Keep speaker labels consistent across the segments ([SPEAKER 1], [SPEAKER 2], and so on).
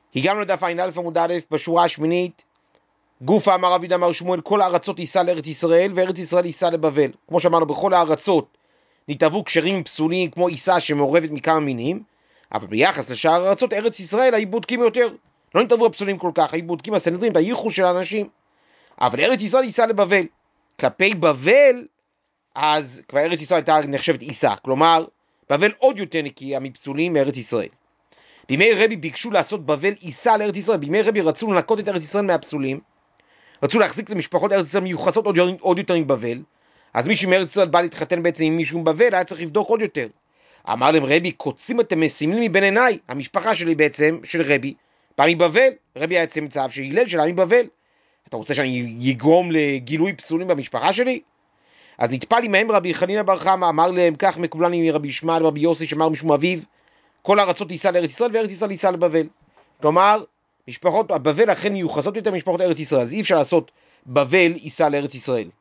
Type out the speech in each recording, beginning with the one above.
[SPEAKER 1] הגענו לדף ע"א עמוד א' בשורה השמינית, גופה אמר רבי יהודה אמר שמואל, כל הארצות ייסע לארץ ישראל, וארץ ישראל ייסע לבבל. כמו שאמרנו, בכל הארצות נתערבו קשרים פסולים כמו עיסה שמעורבת מכמה מינים, אבל ביחס לשאר הארצות, ארץ ישראל היו בודקים יותר. לא נתערבו הפסולים כל כך, היו בודקים הסנהדרין, את הייחוס של האנשים. אבל ארץ ישראל ייסע לבבל. כלפי בבל, אז כבר ארץ ישראל הייתה נחשבת עיסה. כלומר, בבל עוד יותר נקייה מפסולים מארץ ישראל. בימי רבי ביקשו לעשות בבל עיסה לארץ ישראל. בימי רבי רצו לנקות את ארץ ישראל מהפסולים. רצו להחזיק את המשפחות ארץ ישראל מיוחסות עוד יותר עם בבל. אז מישהו מארץ ישראל בא להתחתן בעצם עם מישהו בבל, היה צריך לבדוק עוד יותר. אמר להם רבי, קוצים אתם משימים מבין עיניי. המשפחה שלי בעצם, של רבי, בא מבבל. רבי היה צמצב שהילל שלה מבבל. אתה רוצה שאני יגרום לגילוי פסולים במשפחה שלי? אז נטפל עמהם רבי חנינא בר חמא, אמר להם כך מקובלן עם רבי ישמעאל ורבי יוסי שאמר משום אביו, כל הארצות ייסע לארץ ישראל וארץ ישראל ייסע לבבל. כלומר, משפחות הבבל אכן מיוחסות יותר משפחות ארץ ישראל, אז אי אפשר לעשות בבל ייסע לארץ ישראל.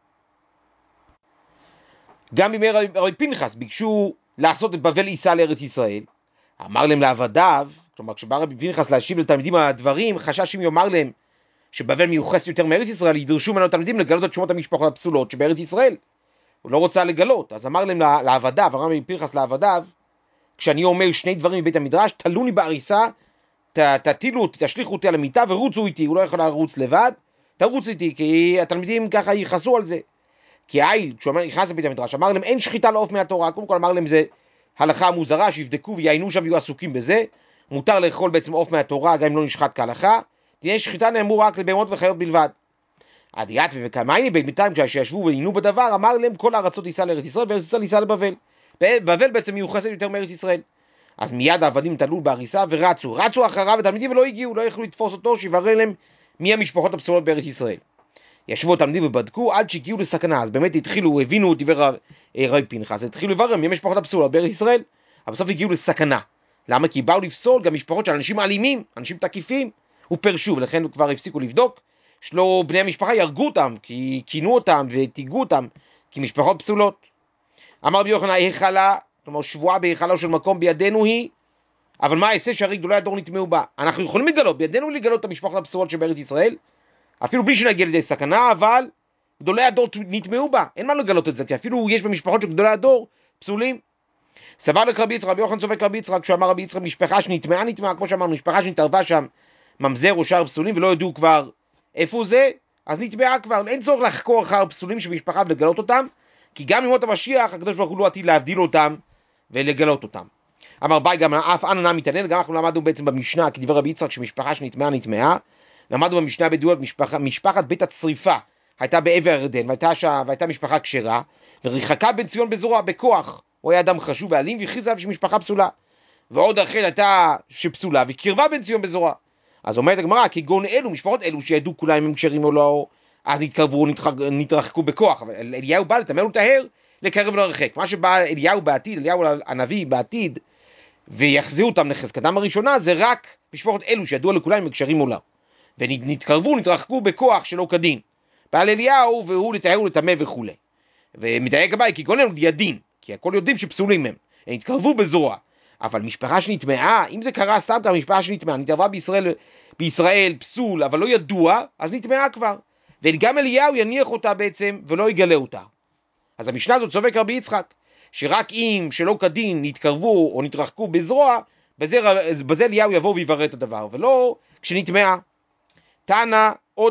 [SPEAKER 1] גם בימי רבי פנחס ביקשו לעשות את בבל ייסע לארץ ישראל, אמר להם לעבדיו, כלומר כשבא רבי פנחס להשיב לתלמידים על הדברים, חשש אם יאמר להם שבבל מיוחסת יותר מארץ ישראל, ידרשו ממנו תלמידים לגלות את שמות המשפחות הפסולות שבארץ ישראל. הוא לא רוצה לגלות, אז אמר להם לעבדיו, אמר רבי פנחס לעבדיו, כשאני אומר שני דברים מבית המדרש, תלוני בעריסה, תטילו אותי, תשליכו אותי על המיטה ורוצו איתי. הוא לא יכול לרוץ לבד, תרוץ איתי, כי התלמידים ככה ייחסו על זה. כי העיל, כשהוא אומר, נכנס לבית המדרש, אמר להם, אין שחיטה לעוף מהתורה. קודם כל אמר להם, זה הלכה מוזרה, שיבדקו ויעיינו שם ויהיו עסוקים בזה. מותר לאכול בעצם עוף מהתורה, גם אם לא נשחט כהלכה. דיני שחיטה נאמרו רק לבהמות וחיות בלבד. עדיית וכמייני בינתיים כשישבו ועיינו בדבר, אמר להם, כל הארצות ייסע לארץ ישראל וארץ ישראל ייסע לבבל. בבל בעצם מיוחסת יותר מארץ ישראל. אז מיד העבדים תלו בעריסה ורצו אחריו, התלמידים ולא הגיעו, לא יכלו לתפוס אותו, שיברר להם מי המשפחות הפסולות בארץ ישראל. ישבו התלמידים ובדקו עד שהגיעו לסכנה. אז באמת הבינו דבר רבי פנחס, התחילו לברר מי המשפחות הפסולות בארץ ישראל, אבל בסוף הגיעו לסכנה. למה? כי באו לפסול גם משפחות של אנשים אלימים, אנשים תקיפים, ופרשו, ולכן כבר הפסיקו לבדוק, שלא בני המשפחה ירגו אותם, כי כינו אותם ותיגעו אותם, כי משפחות פסולות. אמר רבי יוחנן, היכלה, כלומר שבועה בהיכלו של מקום בידינו היא, אבל מה יעשה שהרי גדולי הדור נטמעו בה? אנחנו יכולים לגלות, בידינו לגלות את המשפחות הפסולות שבארץ ישראל, אפילו בלי שנגיע לידי סכנה, אבל גדולי הדור נטמעו בה, אין מה לגלות את זה, כי אפילו יש במשפחות של גדולי הדור פסולים. סבר לך רבי יצחק, רבי יוחנן צובק רבי יצחק, כשאמר רבי יצחק, משפחה שנטמעה, כמו שאמרנו, משפחה שנתערבה שם ממזר או שאר פסולים, ולא ידעו כבר איפה זה, אז נטמעה כבר, אין צורך לחקור אחר פסולים שבמשפחה ולגלות אותם, כי גם ימות המשיח, הקדוש ברוך הוא לא עתיד להבדיל אותם ולגלות אותם. אמר ביי, גם אף אנא מתעניין, גם אנחנו למדנו בעצם במשנה, כדבר רבי יצחק, שמשפחה שנטמעה, למדנו במשנה בדעות, משפחת בית הצריפה, הייתה בעבר הירדן, והייתה משפחה כשרה, ורחקה בן ציון בזרוע, בכוח, הוא היה אדם חשוב ואלים, והכריז עליו שמשפחה פסולה. ועוד אחרת הייתה שפסולה, וקרבה בן ציון בזרוע. אז אומרת הגמרא, כגון אלו, משפחות אלו שידעו כולם אם הם כשרים או לא, אז נתקרבו, נתרחקו בכוח. אבל אליהו בא לתמר ולטהר, לקרב ולרחק. מה שבא אליהו בעתיד, אליהו הנביא בעתיד, ויחזירו אותם לחזקתם הראשונה, זה רק משפחות אלו שידעו לכולם אם הם כשרים או לא. ונתקרבו, נתרחקו בכוח שלא כדין. בא אליהו והוא לתהר ולטמא וכו'. ומדייק הבא, כגון אלו ידין, כי הכל יודעים שפסולים הם. הם התקרבו בזרוע. אבל משפחה שנטמעה, אם זה קרה סתם גם משפחה שנטמעה, נתערבה בישראל פסול, אבל לא ידוע, אז נטמעה כבר. וגם אליהו יניח אותה בעצם, ולא יגלה אותה. אז המשנה הזאת צובק רבי יצחק, שרק אם שלא כדין נתקרבו או נתרחקו בזרוע, בזה אליהו יבוא ויברר את הדבר, ולא כשנטמעה. תנא, עוד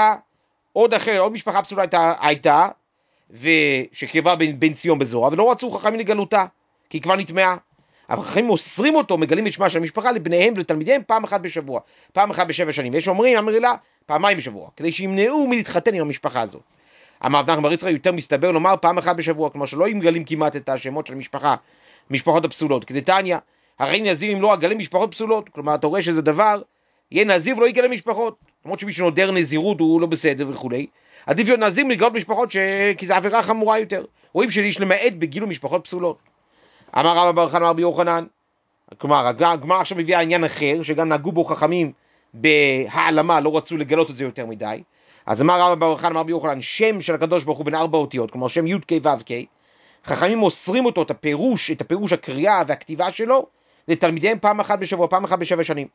[SPEAKER 1] משפחה פסולה הייתה, ושקרבה בן ציון בזרוע, ולא רצו חכמים לגלותה, כי כבר נטמעה. אבל חכמים מוסרים אותו, מגלים את שמה של המשפחה לבניהם ולתלמידיהם פעם אחת בשבוע, פעם אחת ב7 שנים, ויש אומרים, אמר לה, פעמיים בשבוע, כדי שימנעו מלהתחתן עם המשפחה הזו. אמר נחמן בר יצחק, יותר מסתבר לומר פעם אחת בשבוע, כלומר שלא ימגלים כמעט את השמות של המשפחות הפסולות, כדי תניא, הרי נזיר אם לא אגלה משפחות פסולות, כלומר אתה רואה שזה דבר, יהיה נזיר ולא יגלה משפחות, למרות שמי שנודר נזירות הוא לא בסדר וכו'. עדיף להיות נזיר מלגלות משפחות כי זה עבירה חמורה יותר. רואים שיש למעט בגילו משפחות פסולות. אמר רבא בר חנא רבי יוחנן, כלומר הגמרא עכשיו מביאה עניין אחר, שגם נהגו בו חכמים בהעלמה, לא רצו לגלות את זה יותר מדי. אז אמר רבא בר חנא רבי יוחנן, שם של הקדוש ברוך הוא בין 4 אותיות, כלומר שם י' כ' ו' כ', חכמים מוסרים אותו, את הפירוש הקריאה והכתיבה שלו, לתלמידיהם פעם אחת בשבוע, פעם אחת ב7 שנים.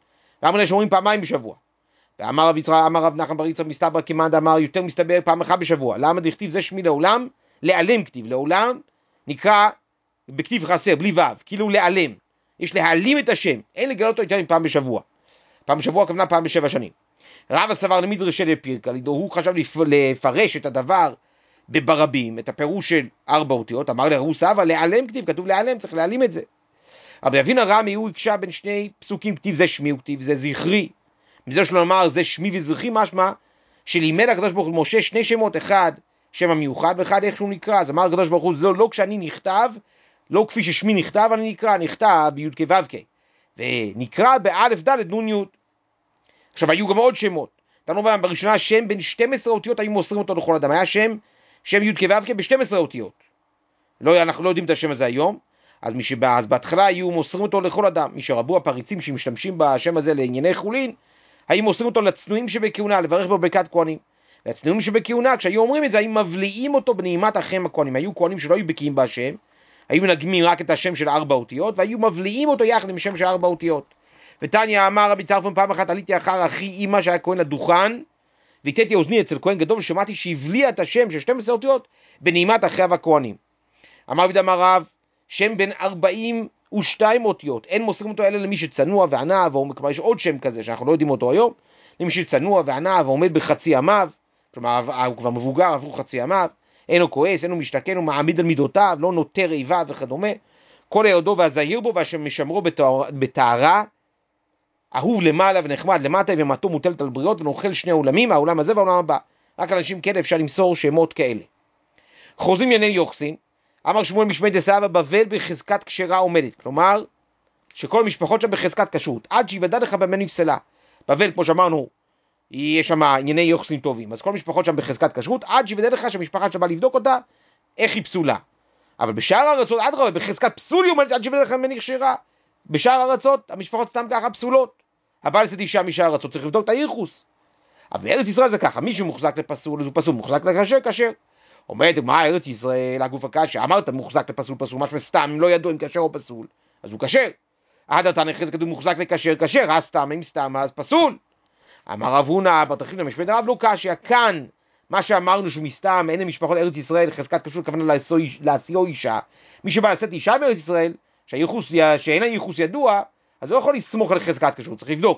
[SPEAKER 1] ואמר לה שאומרים פעמיים בשבוע. ואמר רב נחמן בר יצחק מסתבר כמאן אמר יותר מסתבר פעם אחת בשבוע. למה דכתיב זה שמי לעולם? להעלם כתיב. לעולם נקרא בכתיב חסר, בלי ו', כאילו להעלם. יש להעלים את השם, אין לגלות אותו יותר מפעם בשבוע. פעם בשבוע הכוונה פעם בשבע שנים. רבא סבר למדרשי לפירקא, הוא חשב לפרש את הדבר בברבים, את הפירוש של 4 אותיות, אמר לרבו סבא, להעלם כתיב, כתוב להעלם, צריך להעלים את זה. אבל אבין הרמי הוא הקשה בין שני פסוקים, כתיב זה שמי וכתיב זה זכרי. מזה שלא לומר זה שמי וזכרי, משמע שלימד הקדוש ברוך הוא משה שני שמות, אחד שם המיוחד ואחד איך שהוא נקרא. אז אמר הקדוש ברוך הוא, זה לא כשאני נכתב, לא כפי ששמי נכתב, אני נכתב בי' כ' ו' כ', ונקרא באלף ד' נ' י'. עכשיו היו גם עוד שמות. תנו בראשונה שם בין 12 אותיות היו מוסרים אותו לכל אדם. היה שם י' כ' ו' כ' ב-12 אותיות. אנחנו לא יודעים את השם הזה היום. אז בהתחלה היו מוסרים אותו לכל אדם. מי שרבו הפריצים שמשתמשים בשם הזה לענייני חולין, היו מוסרים אותו לצנועים שבכהונה, לברך בו ברכת כהנים. והצנועים שבכהונה, כשהיו אומרים את זה, היו מבליעים אותו בנעימת אחיהם הכהנים. היו כהנים שלא היו בקיאים בהשם, היו מנגמים רק את השם של 4 אותיות, והיו מבליעים אותו יחד עם שם של 4 אותיות. ותניא אמר רבי טרפון, פעם אחת עליתי אחר אחי אמא שהיה כהן לדוכן, והתתי אוזני אצל כהן גדול, ושמעתי שהבליע את השם של 12 אותיות בנעימת אחיו הכהנים. אמר רבי דמר רב, שם בין 42 אותיות, אין מוסרים אותו אלא למי שצנוע וענה, כלומר יש עוד שם כזה שאנחנו לא יודעים אותו היום, למי שצנוע וענה ועומד בחצי ימיו, כלומר הוא כבר מבוגר, עברו חצי ימיו, אינו כועס, אינו משתכן, הוא מעמיד על מידותיו, לא נותר איבה וכדומה, כל היודו והזהיר בו והשמשמרו בטהרה, אהוב למעלה ונחמד למטה, ומתו מוטלת על בריות, ונאכל שני עולמים, העולם הזה והעולם הבא. רק אנשים כאלה אפשר למסור שמות כאלה. חוזרים לענייני יוחסין, אמר שמואל משמי דסהבה, בבל בחזקת כשרה עומדת, כלומר שכל המשפחות שם בחזקת כשרות, עד שיוודע לך במה נפסלה. בבל, כמו שאמרנו, יש שם ענייני יוחסין טובים, אז כל המשפחות שם בחזקת כשרות, עד שיוודע לך שהמשפחה שבא לבדוק אותה, איך היא פסולה. אבל בשאר הארצות, עד רבה, בחזקת פסול היא עומדת, עד שיוודע לך במה נכשרה. בשאר הארצות, המשפחות סתם ככה פסולות. הבעל עשיתי אישה משאר הארצות, צריך לבדוק את הייחוס. אבל בארץ ישראל זה ככה, מישהו מוחזק לפסול, אז הוא פסול, מוחזק לכשר, כשר. אומרת, מה ארץ ישראל, הגוף הקשה, אמרת מוחזק לפסול, פסול, משהו סתם, אם לא ידעו אם כשר או פסול, אז הוא כשר. עד אתה נכנס כתוב מוחזק לכשר, כשר, אז סתם, אם סתם, אז פסול. אמר רב הונא, בתרחיב למשפט הרב לא קשיא, כאן, מה שאמרנו שהוא מסתם, אין למשפחות ארץ ישראל, חזקת כשרות, הכוונה להשיאו אישה. מי שבא לשאת אישה בארץ ישראל, שאין לה ייחוס ידוע, אז הוא יכול לסמוך על חזקת כשרות, צריך לבדוק.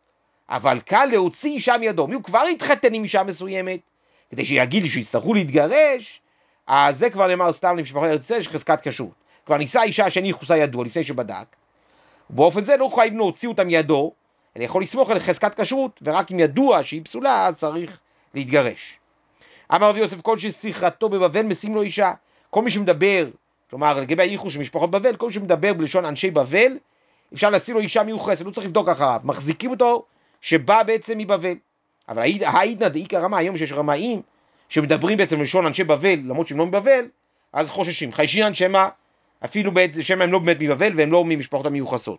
[SPEAKER 1] אבל קל להוציא אישה מידו, מי הוא כבר התחתן עם אישה מסוימת, כדי שיגיד לי שיצטרכו להתגרש, אז זה כבר נאמר סתם למשפחות ארץ ישראל, שחזקת כשרות. כבר ניסה אישה שאין ייחוסה ידוע לפני שבדק, ובאופן זה לא חייב להוציא אותה מידו, אלא יכול לסמוך על חזקת כשרות, ורק אם ידוע שהיא פסולה, אז צריך להתגרש. אמר רבי יוסף, כל ששיחתו בבבל משים לו אישה. כל מי שמדבר, כלומר לגבי הייחוס של משפחות בבל, כל מי שמדבר בלשון אנשי בבל, אפשר לשים לו אישה מיוחסת, לא צריך לבדוק אחריו, מחזיקים אותו שבא בעצם מבבל. אבל העידנא דאיכא רמא, היום שיש רמאים שמדברים בעצם בלשון אנשי בבל, למרות שהם לא מבבל, אז חוששים, חיישינן שמא, אפילו בעצם שמא הם לא באמת מבבל והם לא ממשפחות המיוחסות.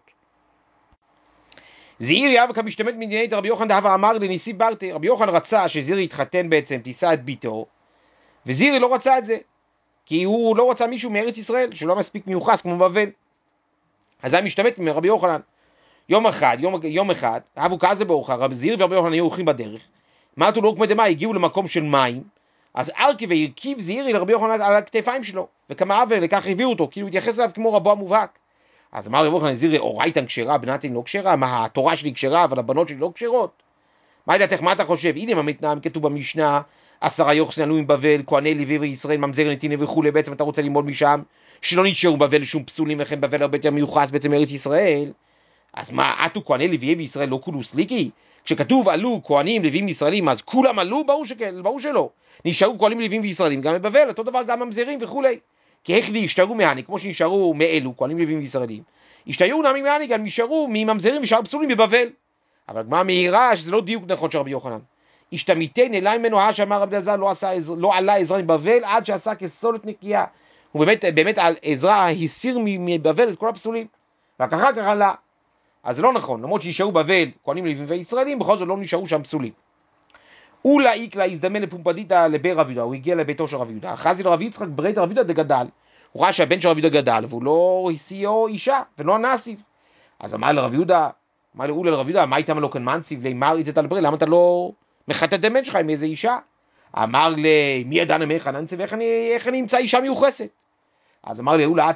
[SPEAKER 1] זעירי אבא כמשתמט מדינית רבי יוחנן דהבה אמר לניסי ברטי, רבי יוחנן רצה שזירי יתחתן בעצם, תישא את ביתו, וזירי לא רצה את זה, כי הוא לא רצה מישהו מארץ ישראל, שלא מספיק מיוחס כמו בבל. אז היה משתמט מרבי יוחנן. יום אחד, אבו כזה באוחה, רבי זירי ורבי יוחנן היו הולכים בדרך, מעטו לא כמו דמה, הגיעו למקום של מים, אז ארכי והרכיב זירי לרבי יוחנן על הכתפיים שלו, וכמה עבר לכך הביאו אותו, כאילו התייחס אליו כמו רבו המובהק. אז אמר רבי יוחנן זירי, אורייתן כשרה, בנתן לא כשרה, מה התורה שלי כשרה, אבל הבנות שלי לא כשרות? מה ידעתך, מה אתה חושב? הנה המתנם כתוב במשנה, 10 יוחסין עלו עם בבל, כהני לוי וישראל, ממזר נתינה וכו', בעצם אתה רוצה ללמוד משם, שלא נשארו בבל שום פסולים, לכן בבל הרבה יותר מיוחס בעצם ארץ ישראל. אז מה, עטו כהני לוי וישראל לא כולו סליקי? כשכתוב עלו כהנים לוויים ישראלים, אז כולם עלו? ברור שלא. נשארו כהנים לוויים וישראלים גם בבבל, אותו דבר גם ממזרים וכו'. כי איך ישתרו מהני, כמו שנשארו מאלו, כהנים לוויים וישראלים, ישתרו נמי מהני, גם נשארו מממזרים ושאר פסולים בבבל. אבל הגמרא מעירה שזה לא דיוק נכון של רבי יוחנן. השתמיתני אליי ממנו שאמר רבי אלעזר, לא עלה עזרא מבבל עד שעשה כסולת נקייה. הוא באמת עזרא הסיר מבבל את כל הפסולים, רק אחר כך עלה. אז זה לא נכון, למרות שנשארו בבל כהנים לוויים וישראלים, בכל זאת לא נשארו שם פסולים. אולי איקלה הזדמן לפומפדיתא לבי רב יהודה, הוא הגיע לביתו של רב יהודה, חזי לרב יצחק ברית רב יהודה דגדל, הוא ראה שהבן של רב יהודה גדל, והוא לא השיאו אישה ולא נסיב. אז אמר לרב יהודה, אמר לאולה לרב יהודה, מה איתם לא כאן מנציב, לימר איתת על בריא, למה אתה לא מחטא את המת שלך עם איזה אישה? אמר לי, מי ידע נמך ננציב, איך אני אמצא אישה מיוחסת? אז אמר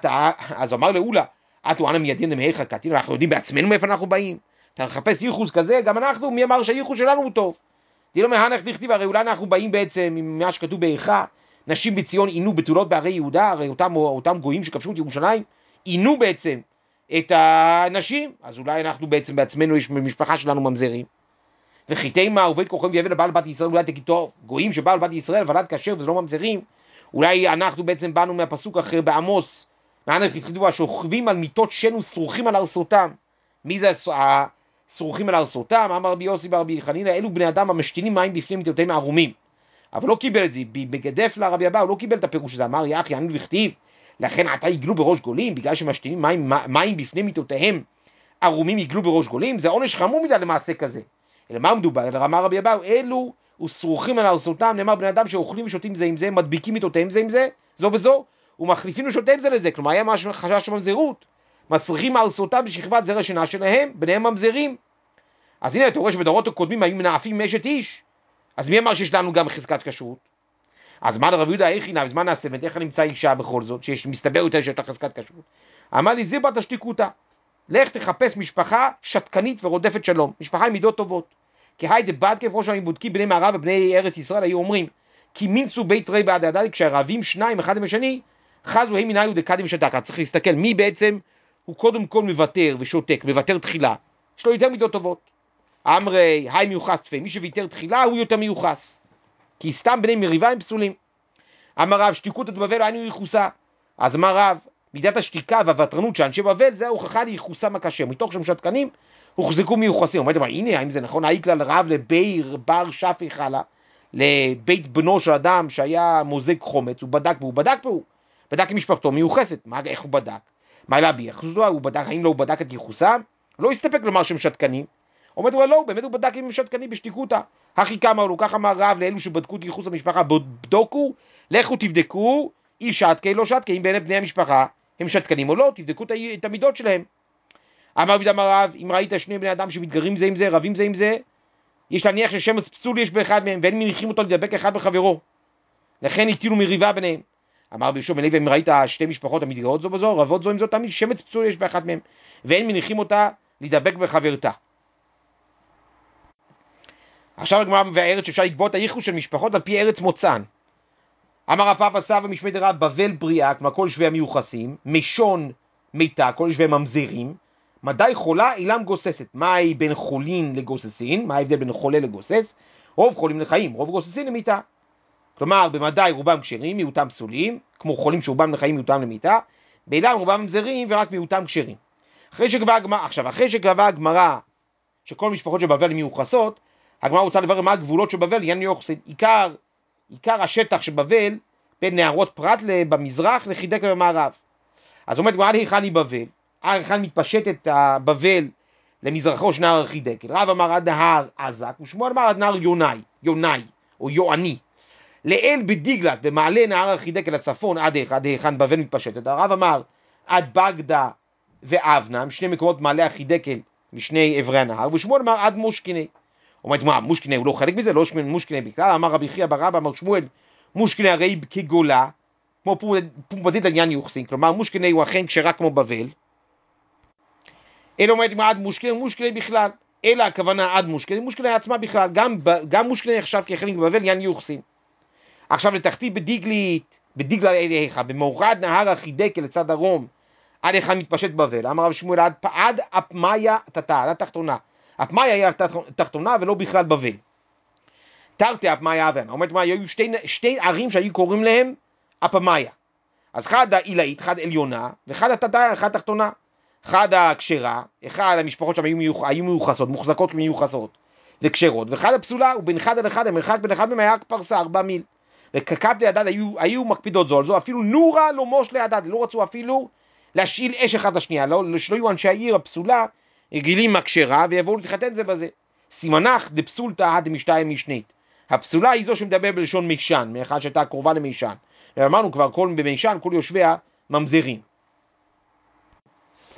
[SPEAKER 1] לאולה, אתו אנא מיידין נמך קטין, אנחנו יודעים בעצמנו מאיפה אנחנו באים. אתה מחפש ייחוס כזה, גם אנחנו, מי אמר שהייחוס שלנו הוא טוב? תראו מהנך דכתיב, הרי אולי אנחנו באים בעצם ממה שכתוב באיכה, נשים בציון עינו בתולות בערי יהודה, הרי אותם גויים שכבשו את ירושלים, עינו בעצם את הנשים, אז אולי אנחנו בעצם בעצמנו, יש במשפחה שלנו ממזרים. וחיטי מה עובד כוחם ויבא לבעל בת ישראל, אולי תגיד טוב, גויים שבעל בת ישראל ולד כשר וזה לא ממזרים, אולי אנחנו בעצם באנו מהפסוק אחר בעמוס, מהנך דכתיב, שוכבים על מיטות שן וסרוכים על ארסותם. מי זה סרוכים על ארסותם? אמר רבי יוסי ברבי חנינא, אלו בני אדם המשתינים מים בפני מיטותיהם ערומים. אבל לא קיבל את זה, בגדף לרבי אבא, הוא לא קיבל את הפירוש הזה, אמר יחי ענו וכתיב, לכן עתה יגלו בראש גולים, בגלל שמשתינים מים בפני מיטותיהם ערומים יגלו בראש גולים, זה עונש חמור מדי למעשה כזה. אלא מה מדובר? אלא אמר רבי אבא, אלו וסרוכים על ארסותם, נאמר בני אדם שאוכלים ושותים זה עם זה, מדביקים מיטותיהם זה עם זה, זו בזו, ומחליפים ושותיהם זה לזה, כלומר היה משהו חשש ממזרות, מסריחים ארסותם בשכבת זרע שינה שלהם, ביניהם ממזרים. אז הנה אתה רואה שבדורות הקודמים היו מנאפים מאשת איש, אז מי אמר שיש לנו גם חזקת כשרות? אז מה לרב יהודה איך הנה, אז מה נעשה, איך נמצא אישה בכל זאת, שמסתבר יותר שיש לה חזקת כשרות? אמר לי זירבא תשתיקותא, לך תחפש משפחה שתקנית ורודפת שלום, משפחה עם מידות טובות. כי היי דבדקה, כמו שהיו בודקים בני מערב ובני ארץ ישראל, היו אומרים, כי מינסו בית רי בעד הדלי, כשהרבים שניים אחד עם השני, חזו הם מנהיו דקדים שתק. צריך להסתכל מי בעצם הוא קודם כל מוותר ושותק, מוותר תחילה, יש לו יותר מידות טובות. אמרי, היי מיוחס תפי, מי שוויתר תחילה הוא יותר מיוחס, כי סתם בני מריבה הם פסולים. אמר רב, שתיקות את בבל היינו ייחוסה. אז אמר רב, מידת השתיקה והוותרנות שאנשי בבל זה הוכחה לייחוסם הקשה, מתוך שהם שתקנים הוחזקו מיוחסים. אומרת, הנה, האם זה נכון, האי כלל רב לביר בר שפי חלה, לבית בנו של אדם שהיה מוזג חומץ, הוא בדק בו, בדק עם משפחתו מיוחסת. איך הוא בדק? מה אלא ביחסו? הוא בדק, האם לא הוא בדק את ייחוסם? לא הסתפק לומר שהם שתקנים. אומרת, לא, באמת הוא בדק עם שתקנים בשתיקותה. הכי כמה לו, כך אמר רב לאלו שבדקו את ייחוס המשפחה, בדוקו, לכו תבדקו, אי שתקי, לא שתקי, אם באמת בני המשפחה הם שתקנים או לא, תבדקו את המידות שלהם. אמר רב, אם ראית שני בני אדם שמתגרים זה עם זה, רבים זה עם זה, יש להניח ששמץ פסול יש באחד מהם, ואין מניחים אותו לדבק אחד בחברו. לכן הטילו מריבה ביניהם. אמר רבי יהושע בן לוי, אם ראית שתי משפחות המתגרות זו בזו, רבות זו עם זו, תמיד שמץ פסול יש באחד מהם, ואין מניחים אותה לדבק בחברתה. עכשיו הגמרא מבארת שאפשר לקבוע את הייחוס של משפחות על פי ארץ מוצאן. אמר הפאפא סבא משמי דרב בבל בריאה, כלומר כל יושבי המיוחסים, משון מיתה, כל יושבי ממזרים, מדי חולה אילם גוססת. מהי בין חולין לגוססין? מה ההבדל בין חולה לגוסס? רוב חולים לחיים, רוב גוססין למיתה. כלומר במדי רובם כשרים, מיעוטם פסולים, כמו חולים שרובם לחיים מיעוטם למיתה, באילם רובם ממזרים ורק מיעוטם כשרים. אחרי שקבעה הגמרא שכל משפחות של בבל מיוחסות, הגמרא רוצה לברר מה הגבולות של בבל, יעני יוחסין. עיקר השטח של בבל בין נהרות פרת במזרח לחידק במערב. אז אומרת גמרא, היכן היא בבל? היכן מתפשטת בבל למזרחו של נהר חידקל? רב אמר עד נהר עזק, ושמואל אמר עד נהר יונאי או יועני. לאל בדיגלת במעלה נהר החידקל לצפון עד היכן בבל מתפשטת. הרב אמר עד בגדה ואבנם, שני מקומות מעלה החידקל משני עברי הנהר, ושמואל אמר עד מושקיני. אומרת מה, מושקיני הוא לא חלק מזה, לא מושקיני בכלל. אמר רבי חייא בר אבא, אמר שמואל, מושקיני הרי כגולה, כמו פומפדית לעניין יוחסין, כלומר מושקיני הוא אכן כשרה כמו בבל. אלא אומרת מה עד מושקיני בכלל, אלא הכוונה עד מושקיני עצמה בכלל, גם מושקיני עכשיו כחלק בבבל עניין יוחסין. עכשיו לתחתית בדיגלה איכה, במורד נהר החידקל לצד דרום, עד היכן מתפשט בבל. אמר רב שמואל עד אפמיה תתה, עד התחתונה. אפמיה היא התחתונה ולא בכלל בבל. תרתי אפמיה אבן. אומרת מה, היו שתי ערים שהיו קוראים להם אפמיה. אז אחד העילאית, אחד עליונה, ואחד התתה, אחד תחתונה. אחד הכשרה, אחד המשפחות שם היו מיוחסות, מוחזקות מיוחסות וכשרות, ואחד הפסולה, ובין אחד על אחד, המרחק בין אחד מהם היה פרסה 4 מיל. וקקת לידד היו מקפידות זו על זו, אפילו נורה לא מוש לידד, לא רצו אפילו להשאיל אש אחד לשנייה, שלא יהיו אנשי העיר הפסולה, רגילים מהכשרה, ויבואו להתחתן זה בזה. סימנך דפסולתא דמשתאי משנית. הפסולה היא זו שמדבר בלשון מישן, מאחד שהייתה קרובה למישן. ואמרנו כבר, במישן, כל יושביה ממזרים.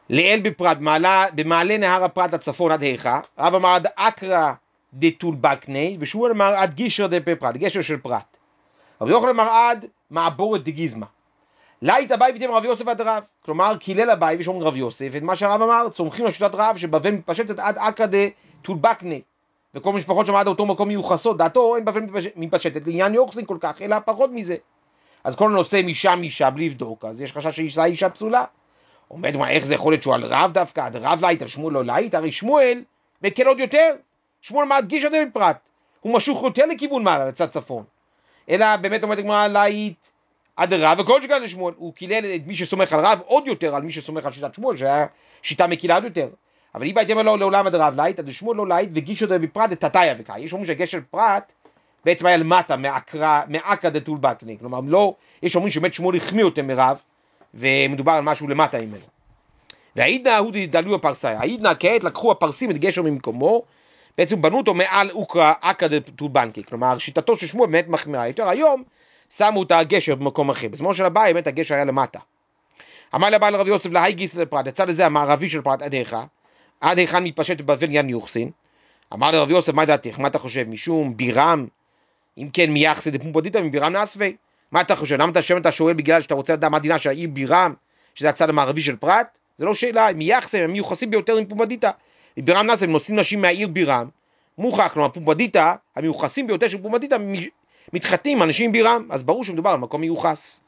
[SPEAKER 1] לאל בפרת, במעלה נהר הפרת הצפון עד היכה, רב אמר עד אקרא דטולבקני, ושמואל אמר עד גישר דפרת, גשר של פרת. רבי יוחנן אמר עד מעבורת דגיזמה. לית אביי ותאמר רבי יוסף עד רב, כלומר קילל אביי ושומר רבי יוסף, את מה שהרב אמר, צומחים לשיטת רב שבבל מתפשטת עד אקרא דטולבקני, וכל משפחות שם עד אותו מקום מיוחסות, דעתו אין בבל מתפשטת לעניין יוחסין כל כך, אלא פחות מזה. אז כל הנושא משם בלי לבדוק, אז יש חשש שאישה אישה פסולה. אומרת, איך זה יכול להיות שהוא על רב דווקא, עד רב לית, על שמואל לא לית? הרי שמואל מקל עוד יותר. שמואל מדגיש עוד בפרט. הוא משוך יותר לכיוון מעלה, לצד צפון. אלא באמת אומרת גמרא לית עד רב, וכל שכאן לשמואל. הוא קילל את מי שסומך על רב עוד יותר על מי שסומך על שיטת שמואל, שהיה שיטה מקילה עוד יותר. אבל אם הייתם לו לעולם עד רב לית, עד שמואל לא לית, וגיש עוד בפרט את תתאיה וקאי. יש אומרים שהגשר פרט בעצם היה למטה, מאקרא דטולבקני. כלומר, לא, יש אומרים שבאמת שמואל החמיא יותר מרב, ומדובר על משהו למטה ממנו. והעידנא הוא דלו הפרסאי. העידנא כעת לקחו הפרסים את גשר ממקומו, בעצם בנו אותו מעל אקרא דטולבקני. כלומר, שיטתו של שמואל באמת מחמירה יותר. היום שמו את הגשר במקום אחר. בזמן של הבא, באמת הגשר היה למטה. אמר לבעל רבי יוסף להי גיס לפרת, הצד הזה המערבי של פרת עד היכן מתפשט בבל עניין יוחסין. אמר לרבי יוסף, מה דעתך? מה אתה חושב? משום בירם? אם כן, מייחסי דפומפדיתא מבירם נאסווי. מה אתה חושב? למה אתה שואל בגלל שאתה רוצה לדעת מה דינה של העיר בירם, שזה הצד המערבי של פרת? זה לא שאלה, מייחסי, הם מיוחסים ביותר עם פומפדיתא. בירם נאסווי, הם נושאים נשים מהעיר בירם, מוכח, כלומר פומפדיתא, המיוחסים ביותר של פומפדיתא, מתחתנים אנשים עם בירם, אז ברור שמדובר על מקום מיוחס.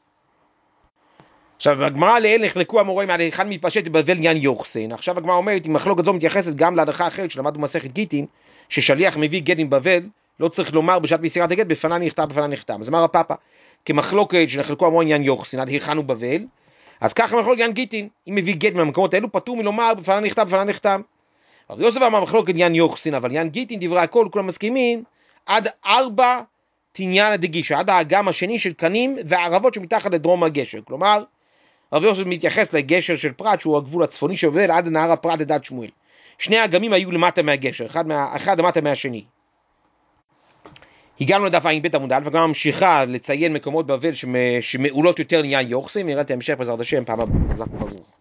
[SPEAKER 1] עכשיו, בגמרא לאל נחלקו המוראים על היכן מתפשט בבל עניין יוחסין. עכשיו הגמרא אומרת, אם מחלוקת זו מתייחסת גם להלכה אחרת שלמדנו במסכת גיטין, ששליח מביא גט עם בבל, לא צריך לומר בשעת מסירת הגט, בפנה נחתם, בפנה נחתם. אז אמר הפאפה, כמחלוקת שנחלקו המוראים עניין יוחסין, עד היכן הוא בבל, אז ככה מחלוקת עניין גיטין, אם מביא גט מהמקומות האלו, פטור מלומר בפנה נחתם, בפנה נחתם. רבי יוסף אמר מחלוקת עניין יוחסין, אבל עניין גיטין, דברי הכל, כולם מסכימים, עד 4 תניין דגישה, עד האגם השני של קנים וערבות שמתחת לדרום הגשר. כלומר, רבי יוסף מתייחס לגשר של פרת, שהוא הגבול הצפוני של בבל, עד נהר הפרת לדעת שמואל. שני האגמים היו למטה מהגשר, אחד למטה מהשני. הגענו לדף ע"ב עמוד א', וגם ממשיכה לציין מקומות בבל שמעולות יותר לעניין יוחסין, נראה את ההמשך בעזרת השם פעם הבאה.